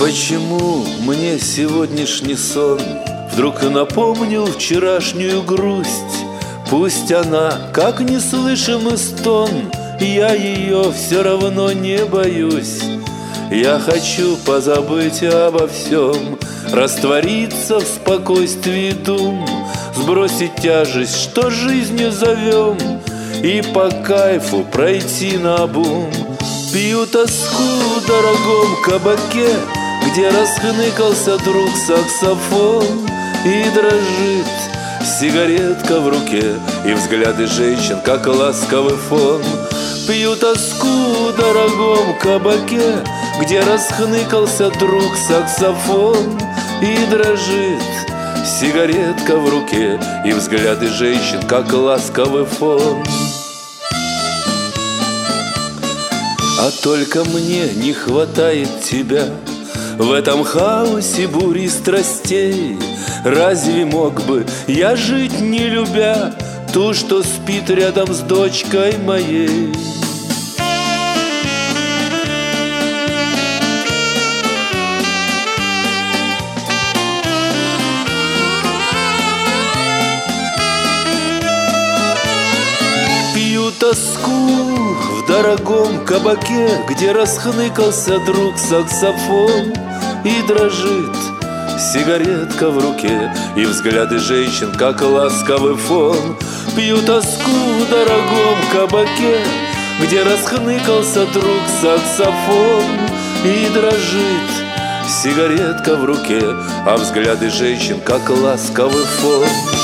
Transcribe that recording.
Почему мне сегодняшний сон вдруг напомнил вчерашнюю грусть? Пусть она, как неслышимый стон, я ее все равно не боюсь. Я хочу позабыть обо всем, раствориться в спокойствии дум, сбросить тяжесть, что жизнью зовем, и по кайфу пройти наобум. Пью тоску в дорогом кабаке, где расхныкался друг саксофон, и дрожит сигаретка в руке, и взгляды женщин, как ласковый фон. Пью тоску в дорогом кабаке, где расхныкался друг саксофон, и дрожит сигаретка в руке, и взгляды женщин, как ласковый фон. А только мне не хватает тебя в этом хаосе бури страстей. Разве мог бы я жить, не любя ту, что спит рядом с дочкой моей? Пью тоску в дорогом кабаке, где расхныкался друг саксофон, и дрожит сигаретка в руке, и взгляды женщин, как ласковый фон. Пью тоску в дорогом кабаке, где расхныкался друг саксофон, и дрожит сигаретка в руке, а взгляды женщин, как ласковый фон.